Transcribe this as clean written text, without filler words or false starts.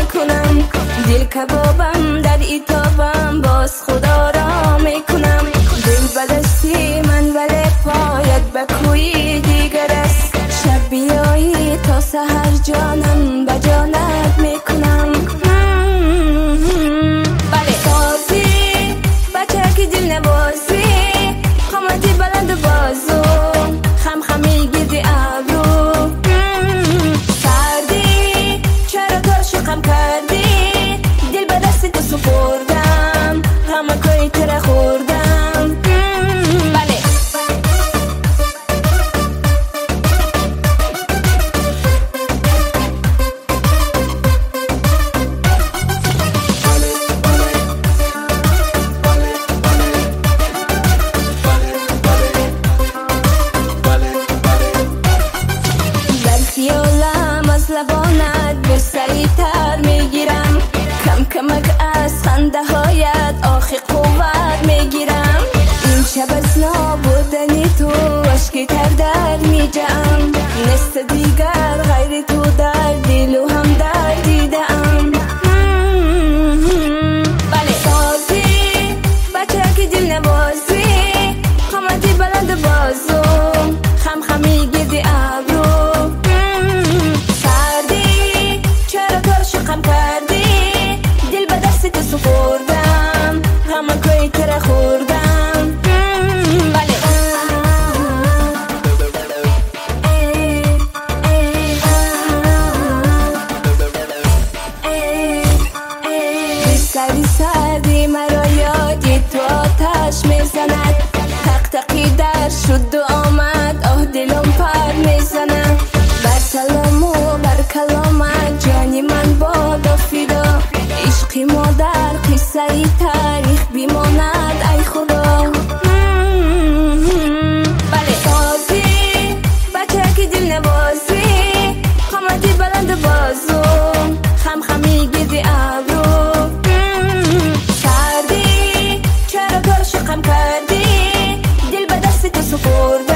میکنم، دل کبابم در ایتابم، باز خدا را میکنم. دل بدستی من ولی پایت به کوی دیگر است، شب بیایی تا سحر جانم به جانت میکنم. بله سازی بچه که دل نبازی، قامتی بلند و بازو، خم خمی گیردی ابرو، سردی چرا کارشو خم کردی، دل به دست تو سپردم، همه کاری تره خوردم. بله خیالم از لبانت به سریعتر میگیرم، کم کمک از خنده هایت آخی قوت میگیرم. این شب از نابودنی تو اشکی تر در میجم، نست دیگر غیر تو در دل و هم در دیدم. بله سازی بچه که دل نبازی، قامتی بلند بازو، خم خمی گیردی ابرو، خم کردی دل به دست تو سپردم، همه کوی تره خوردم. بله سری سردی مرا یادی تو آتش میزند، تق تقی در شد و آمد آه دلم پر میزند. بر سلام و بر کلامت جانی من بادا فدا، عشقی ما در قصه ای تاریخ بیماند ای خدا. بله سازی بچه که دل نبازی، قامتی بلند بازو، خم خمی گیردی ابرو، سردی چرا کارشو خم کردی، دل به دست تو سپردم.